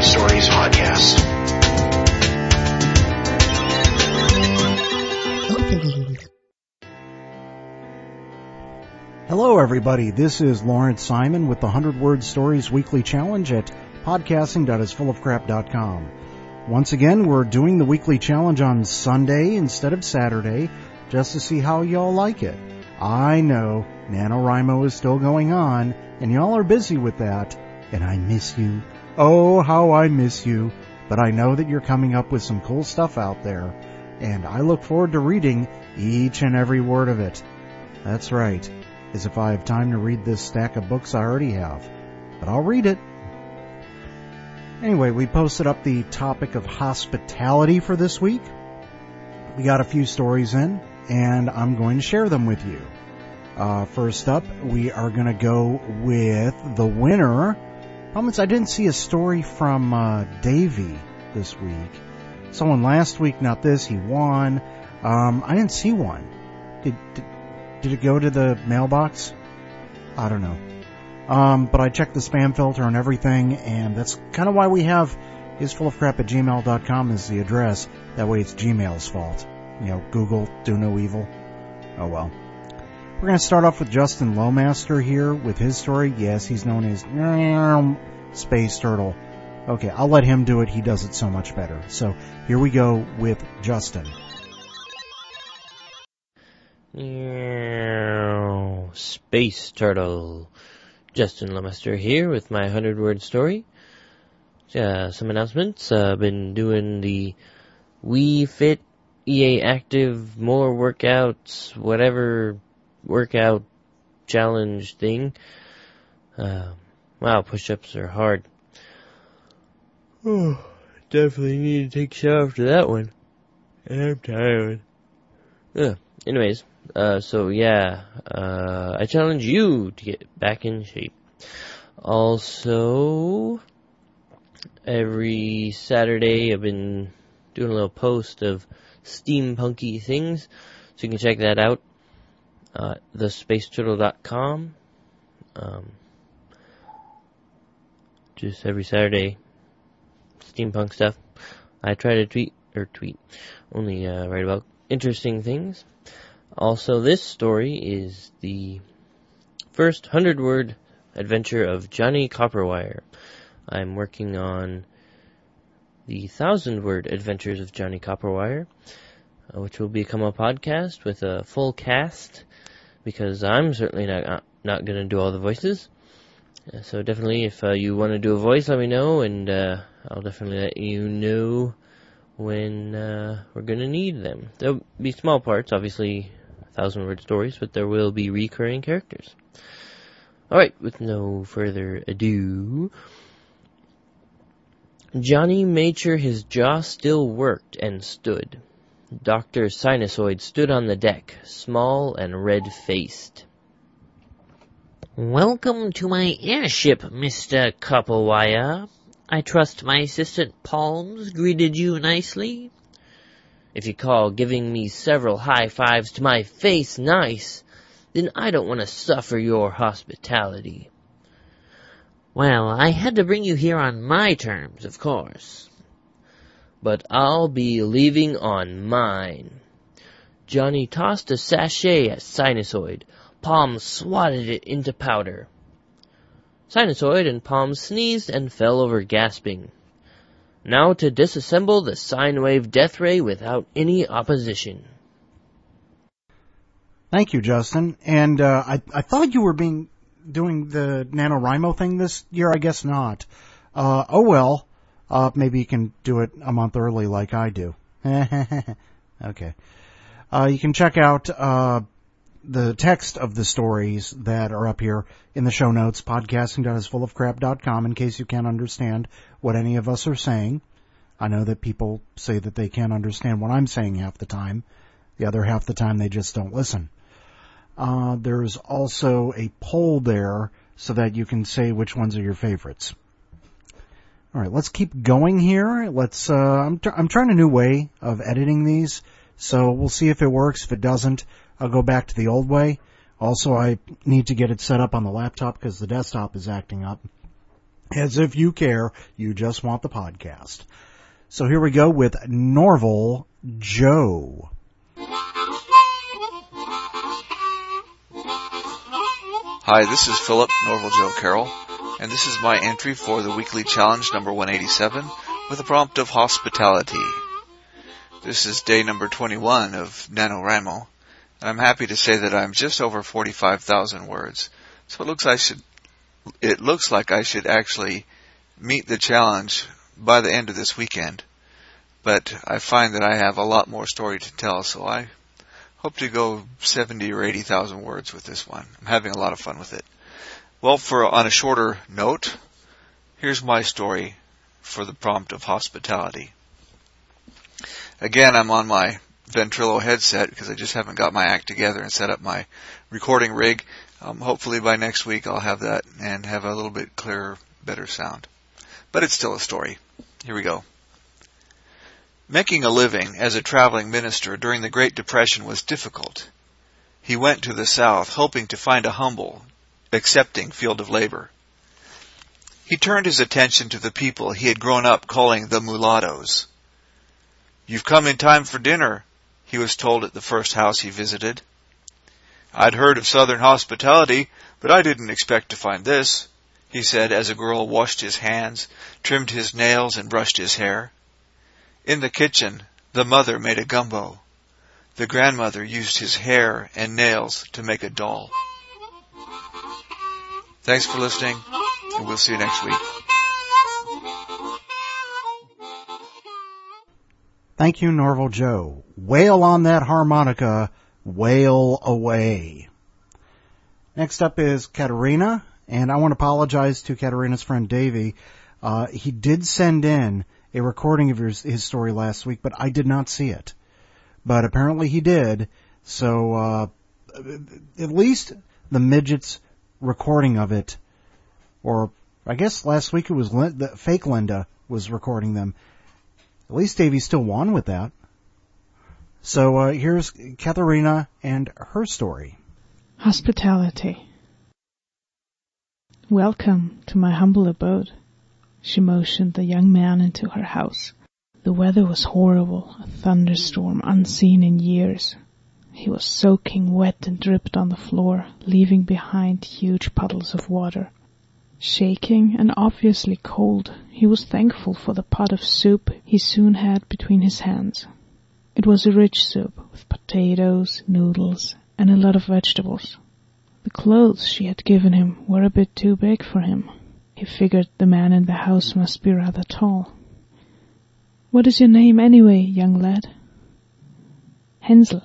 Stories podcast. Hello, everybody. This is Lawrence Simon with the 100 Word Stories Weekly Challenge at podcasting.isfullofcrap.com. Once again, we're doing the weekly challenge on Sunday instead of Saturday, just to see how y'all like it. I know NaNoWriMo is still going on, and y'all are busy with that, and I miss you. Oh, how I miss you. But I know that you're coming up with some cool stuff out there, and I look forward to reading each and every word of it. That's right, as if I have time to read this stack of books I already have. But I'll read it. Anyway, we posted up the topic of hospitality for this week. We got a few stories in, and I'm going to share them with you. First up, we are going to go with the winner. Problem is, I didn't see a story from Davey this week. Someone last week, not this, he won. I didn't see one. Did it go to the mailbox? I don't know. But I checked the spam filter and everything, and that's kind of why we have isfullofcrap@gmail.com as the address. That way it's Gmail's fault. You know, Google, do no evil. Oh well. We're going to start off with Justin Lowmaster here with his story. Yes, he's known as Space Turtle. Okay, I'll let him do it. He does it so much better. So here we go with Justin. Space Turtle. Justin Lowmaster here with my 100-word story. Some announcements. I've been doing the Wii Fit, EA Active, more workouts, whatever workout challenge thing. Wow, push-ups are hard. Oh, definitely need to take a shower after that one. I'm tired. Anyways, I challenge you to get back in shape. Also, every Saturday I've been doing a little post of steampunky things, so you can check that out. TheSpaceTurtle.com. Just every Saturday, steampunk stuff. I try to only write about interesting things. Also, this story is the first 100-word adventure of Johnny Copperwire. I'm working on the 1,000-word adventures of Johnny Copperwire, which will become a podcast with a full cast, because I'm certainly not going to do all the voices. So definitely, if you want to do a voice, let me know, and I'll definitely let you know when we're going to need them. There'll be small parts, obviously 1,000-word stories, but there will be recurring characters. Alright, with no further ado, Johnny made sure his jaw still worked and stood. Dr. Sinusoid stood on the deck, small and red-faced. Welcome to my airship, Mr. Copperwire. I trust my assistant Palms greeted you nicely. If you call giving me several high fives to my face nice, then I don't want to suffer your hospitality. Well, I had to bring you here on my terms, of course. But I'll be leaving on mine. Johnny tossed a sachet at Sinusoid. Palms swatted it into powder. Sinusoid and Palms sneezed and fell over gasping. Now to disassemble the sine wave death ray without any opposition. Thank you, Justin. And I thought you were doing the NaNoWriMo thing this year. I guess not. Oh well. Maybe you can do it a month early like I do. Okay. You can check out the text of the stories that are up here in the show notes, podcasting.isfullofcrap.com, in case you can't understand what any of us are saying. I know that people say that they can't understand what I'm saying half the time. The other half the time they just don't listen. There's also a poll there so that you can say which ones are your favorites. All right, let's keep going here. I'm trying a new way of editing these, so we'll see if it works. If it doesn't, I'll go back to the old way. Also, I need to get it set up on the laptop because the desktop is acting up. As if you care, you just want the podcast. So here we go with Norval Joe. Hi, this is Philip, Norval Joe Carroll, and this is my entry for the weekly challenge number 187 with a prompt of hospitality. This is day number 21 of NaNoWriMo, and I'm happy to say that I'm just over 45,000 words. So it looks like I should actually meet the challenge by the end of this weekend. But I find that I have a lot more story to tell, so I hope to go 70 or 80,000 words with this one. I'm having a lot of fun with it. Well, on a shorter note, here's my story for the prompt of hospitality. Again, I'm on my Ventrilo headset because I just haven't got my act together and set up my recording rig. Hopefully by next week I'll have that and have a little bit clearer, better sound. But it's still a story. Here we go. Making a living as a traveling minister during the Great Depression was difficult. He went to the South hoping to find a humble, accepting field of labor. He turned his attention to the people he had grown up calling the mulattoes. "You've come in time for dinner," he was told at the first house he visited. "I'd heard of Southern hospitality, but I didn't expect to find this," he said as a girl washed his hands, trimmed his nails, and brushed his hair. In the kitchen, the mother made a gumbo. The grandmother used his hair and nails to make a doll. Thanks for listening, and we'll see you next week. Thank you, Norval Joe. Wail on that harmonica, wail away. Next up is Katerina, and I want to apologize to Katerina's friend Davey. He did send in a recording of his story last week, but I did not see it. But apparently he did, so at least the midget's recording of it, or I guess last week it was the fake Linda was recording them. At least Davey still won with that. So here's Katerina and her story. Hospitality. Welcome to my humble abode. She motioned the young man into her house. The weather was horrible, a thunderstorm unseen in years. He was soaking wet and dripped on the floor, leaving behind huge puddles of water. Shaking and obviously cold, he was thankful for the pot of soup he soon had between his hands. It was a rich soup with potatoes, noodles, and a lot of vegetables. The clothes she had given him were a bit too big for him. He figured the man in the house must be rather tall. "What is your name anyway, young lad?" "Hensel."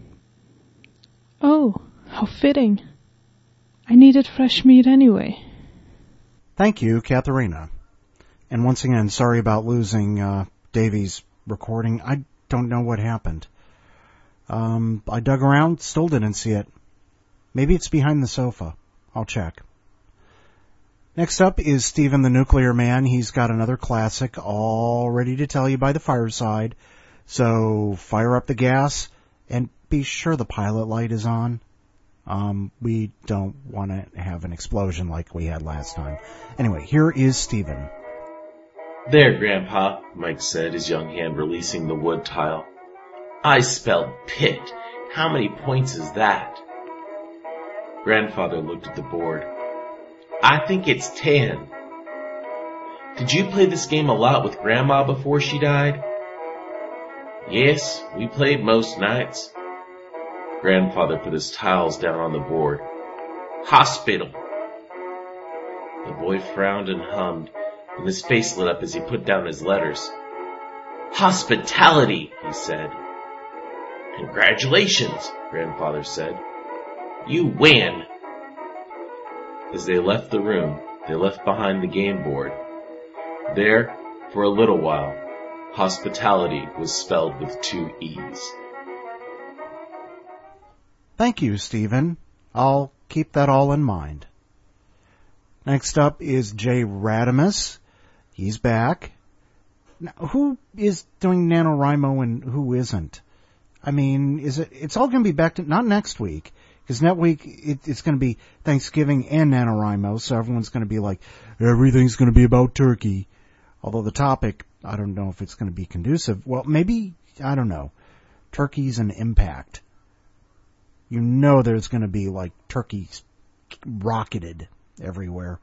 "Oh, how fitting. I needed fresh meat anyway." Thank you, Katerina. And once again, sorry about losing Davey's recording. I don't know what happened. I dug around, still didn't see it. Maybe it's behind the sofa. I'll check. Next up is Stephen the Nuclear Man. He's got another classic all ready to tell you by the fireside. So fire up the gas and be sure the pilot light is on. We don't want to have an explosion like we had last time. Anyway, here is Stephen. "There, Grandpa," Mike said, his young hand releasing the wood tile. "I spelled pit. How many points is that?" Grandfather looked at the board. "I think it's 10. "Did you play this game a lot with Grandma before she died?" "Yes, we played most nights." Grandfather put his tiles down on the board. "Hospital." The boy frowned and hummed, and his face lit up as he put down his letters. "Hospitality," he said. "Congratulations," Grandfather said. "You win." As they left the room, they left behind the game board. There, for a little while, hospitality was spelled with 2 E's. Thank you, Stephen. I'll keep that all in mind. Next up is Jay Radimus. He's back. Now, who is doing NaNoWriMo and who isn't? I mean, it's all going to be back to, not next week, Because next week, it's going to be Thanksgiving and NaNoWriMo, so everyone's going to be like, everything's going to be about turkey. Although the topic, I don't know if it's going to be conducive. Well, maybe, I don't know. Turkey's an impact. You know there's going to be, like, turkeys rocketed everywhere.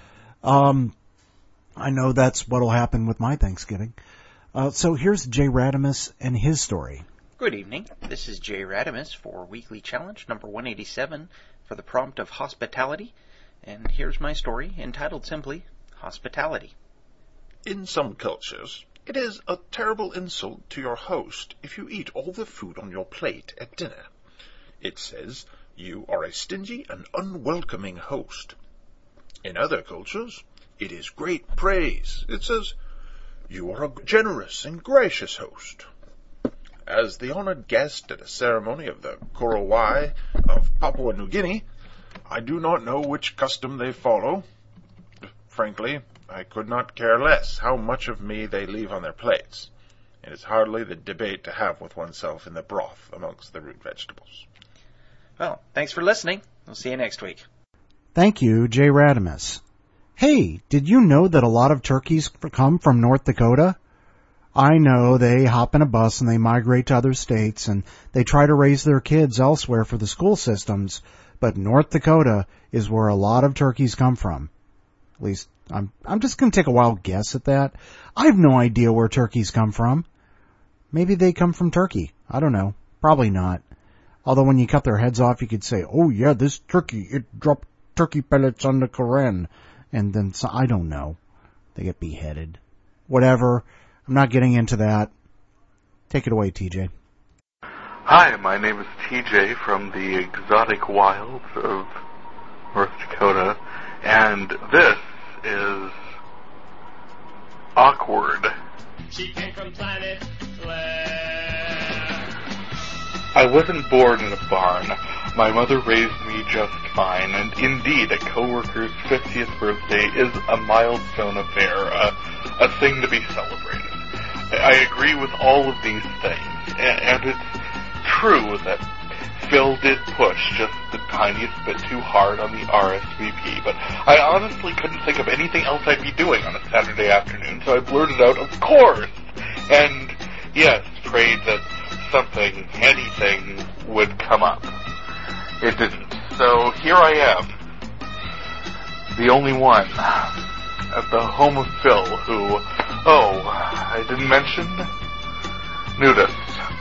I know that's what'll happen with my Thanksgiving. So here's Jay Radimus and his story. Good evening. This is Jay Radimus for Weekly Challenge number 187 for the prompt of hospitality. And here's my story entitled simply, Hospitality. In some cultures, it is a terrible insult to your host if you eat all the food on your plate at dinner. It says you are a stingy and unwelcoming host. In other cultures, it is great praise. It says you are a generous and gracious host. As the honored guest at a ceremony of the Korowai of Papua New Guinea, I do not know which custom they follow. Frankly, I could not care less how much of me they leave on their plates. It is hardly the debate to have with oneself in the broth amongst the root vegetables. Well, thanks for listening. We'll see you next week. Thank you, Jay Radimus. Hey, did you know that a lot of turkeys come from North Dakota? I know they hop in a bus and they migrate to other states and they try to raise their kids elsewhere for the school systems, but North Dakota is where a lot of turkeys come from. At least, I'm just going to take a wild guess at that. I have no idea where turkeys come from. Maybe they come from Turkey. I don't know. Probably not. Although when you cut their heads off, you could say, oh yeah, this turkey, it dropped turkey pellets on the Koran. And then, so, I don't know. They get beheaded. Whatever. I'm not getting into that. Take it away, TJ. Hi, my name is TJ from the exotic wilds of North Dakota, and this is Awkward. She came from planet where I wasn't born in a barn. My mother raised me just fine, and indeed, a coworker's 50th birthday is a milestone affair, a thing to be celebrated. I agree with all of these things, and it's true that Phil did push just the tiniest bit too hard on the RSVP, but I honestly couldn't think of anything else I'd be doing on a Saturday afternoon, so I blurted out, of course! And yes, prayed that something, anything, would come up. It didn't. So here I am, the only one, at the home of Phil, who, I didn't mention, nudist.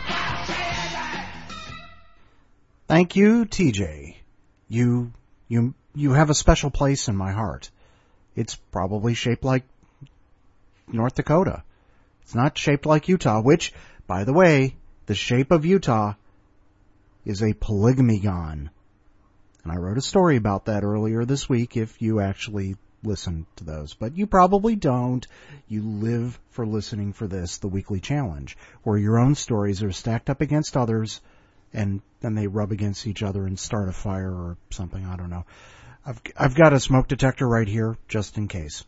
Thank you, TJ. You have a special place in my heart. It's probably shaped like North Dakota. It's not shaped like Utah, which, by the way, the shape of Utah is a polygamon. And I wrote a story about that earlier this week if you actually listen to those. But you probably don't. You live for listening for this, the weekly challenge, where your own stories are stacked up against others and then they rub against each other and start a fire or something. I don't know. I've got a smoke detector right here just in case.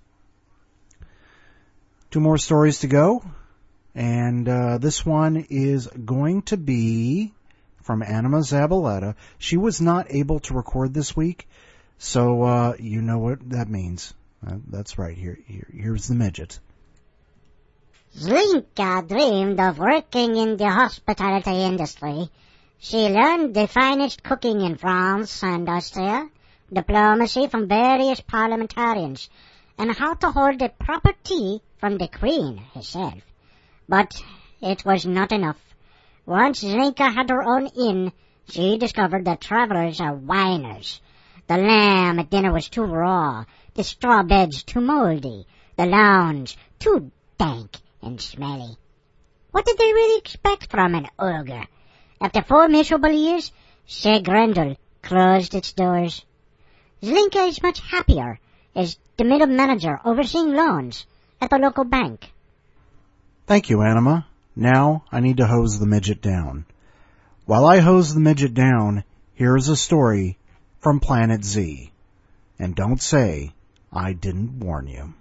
2 more stories to go. And this one is going to be from Anima Zabaleta. She was not able to record this week, so you know what that means. That's right. Here's the midget. Zlinka dreamed of working in the hospitality industry. She learned the finest cooking in France and Austria, diplomacy from various parliamentarians, and how to hold a proper tea from the Queen herself. But it was not enough. Once Zlinka had her own inn, she discovered that travelers are whiners. The lamb at dinner was too raw, the straw beds too moldy, the lounge too dank and smelly. What did they really expect from an ogre? After 4 miserable years, Chez Grendel closed its doors. Zlinka is much happier as the middle manager overseeing loans at the local bank. Thank you, Anima. Now I need to hose the midget down. While I hose the midget down, here is a story from Planet Z. And don't say I didn't warn you.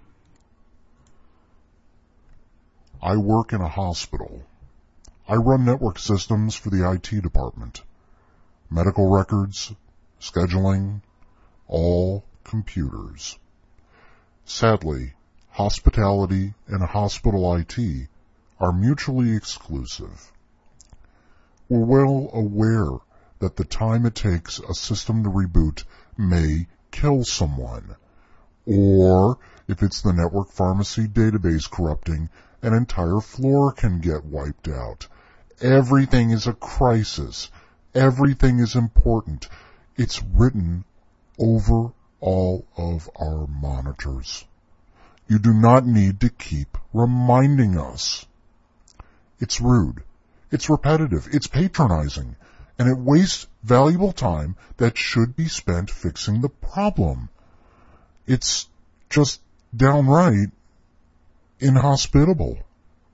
I work in a hospital. I run network systems for the IT department. medical records, scheduling, all computers. Sadly, hospitality and hospital IT are mutually exclusive. We're well aware that the time it takes a system to reboot may kill someone, or if it's the network pharmacy database corrupting, an entire floor can get wiped out. Everything is a crisis. Everything is important. It's written over all of our monitors. You do not need to keep reminding us. It's rude. It's repetitive. It's patronizing. And it wastes valuable time that should be spent fixing the problem. It's just downright inhospitable.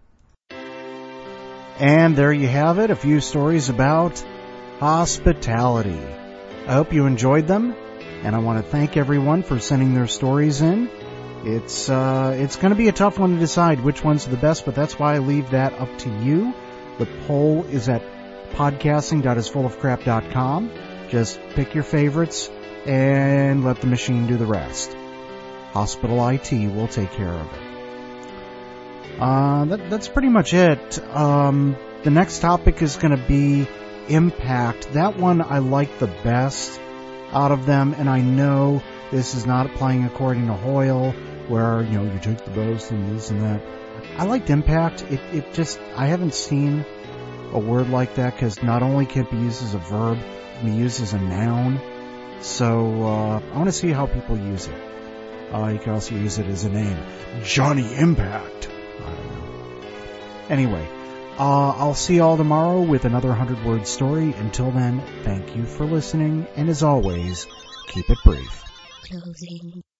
And there you have it, a few stories about hospitality. I hope you enjoyed them, and I want to thank everyone for sending their stories in. It's going to be a tough one to decide which ones are the best, but that's why I leave that up to you. The poll is at podcasting.isfullofcrap.com. Just pick your favorites and let the machine do the rest. Hospital IT will take care of it. That's pretty much it. The next topic is going to be Impact. That one I like the best out of them, and I know this is not playing according to Hoyle, where, you take the best and this and that. I liked Impact. It just, I haven't seen a word like that, because not only can it be used as a verb, it can be used as a noun. So, I want to see how people use it. You can also use it as a name. Johnny Impact. I don't know. Anyway, I'll see you all tomorrow with another 100-word story. Until then, thank you for listening, and as always, keep it brief. Closing.